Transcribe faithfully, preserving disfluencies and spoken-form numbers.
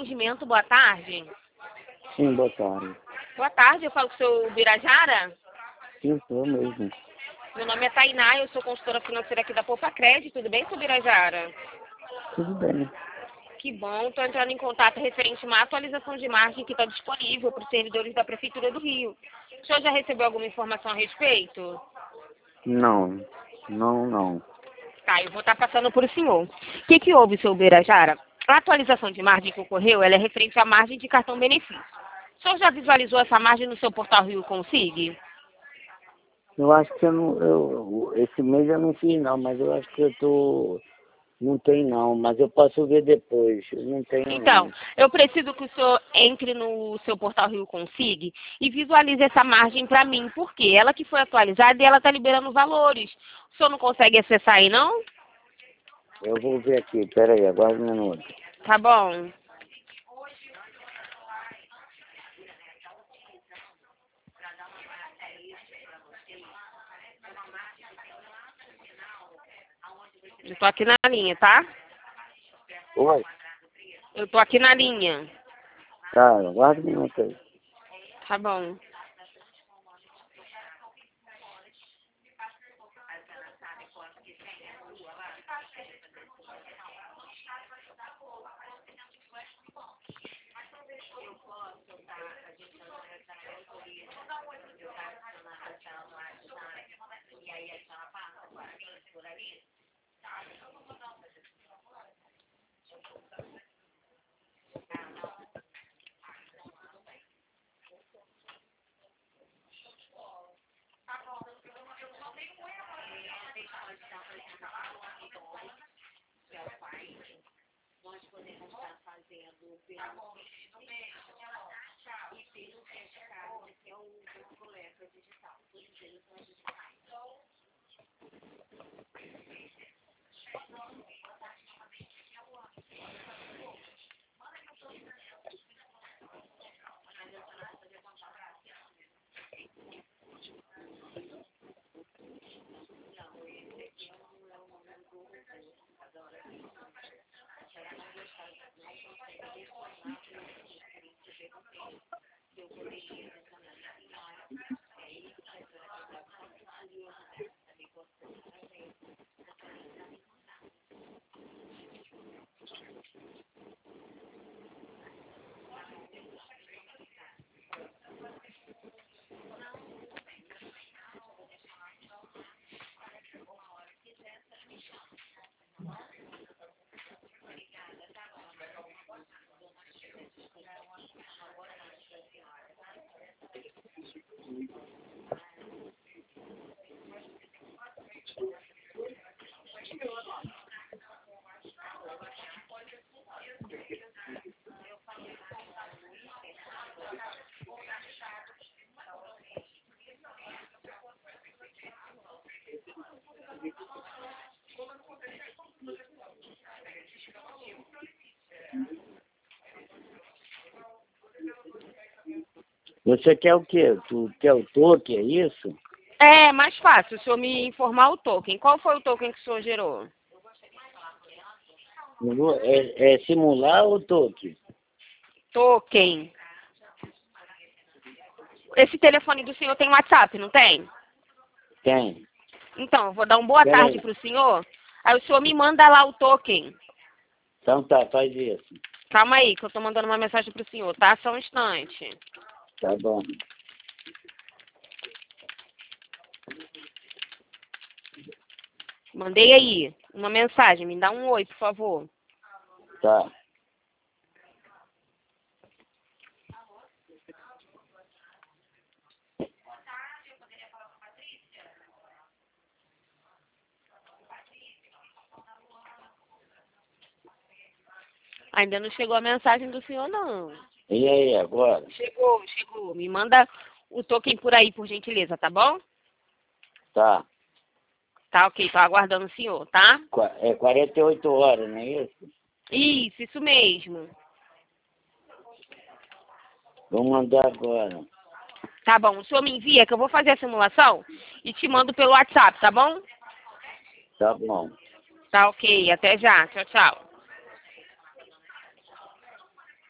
atendimento, boa tarde. Sim, boa tarde. Boa tarde, eu falo com o seu Birajara. Sim, sou mesmo. Meu nome é Tainá, eu sou consultora financeira aqui da Poupa Crédito. Tudo bem, seu Birajara? Tudo bem. Que bom, estou entrando em contato referente a uma atualização de margem que está disponível para os servidores da Prefeitura do Rio. O senhor já recebeu alguma informação a respeito? Não, não, não. Tá, eu vou estar passando por o senhor. O que, que houve, seu Birajara? A atualização de margem que ocorreu, ela é referente à margem de cartão benefício. O senhor já visualizou essa margem no seu portal Rio Consig? Eu acho que eu não, eu, esse mês eu não fiz não, mas eu acho que eu tô, não tem não, mas eu posso ver depois, eu não tenho Então, não. eu preciso que o senhor entre no seu portal Rio Consig e visualize essa margem para mim, porque ela que foi atualizada e ela está liberando valores. O senhor não consegue acessar aí, não? Eu vou ver aqui, peraí, aguarda um minuto. Tá bom. Eu tô aqui na linha, tá? Oi? Eu tô aqui na linha. Tá, aguarda um minuto aí. Tá bom. Você quer o quê? Tu quer o toque, é isso? É mais fácil o senhor me informar o token. Qual foi o token que o senhor gerou? É, é simular ou toque? Token. Esse telefone do senhor tem WhatsApp, não tem? Tem. Então, eu vou dar uma boa Pera tarde aí. para o senhor. Aí o senhor me manda lá o token. Então tá, faz isso. Calma aí, que eu tô mandando uma mensagem pro senhor, tá? Só um instante. Tá bom. Mandei aí uma mensagem. Me dá um oi, por favor. Tá. Ainda não chegou a mensagem do senhor, não. E aí, agora? Chegou, chegou. Me manda o token por aí, por gentileza, tá bom? Tá. Tá, ok. Tô aguardando o senhor, tá? Qua- É quarenta e oito horas, não é isso? Isso, isso mesmo. Vou mandar agora. Tá bom. O senhor me envia que eu vou fazer a simulação e te mando pelo WhatsApp, tá bom? Tá bom. Tá, ok. Até já. Tchau, tchau.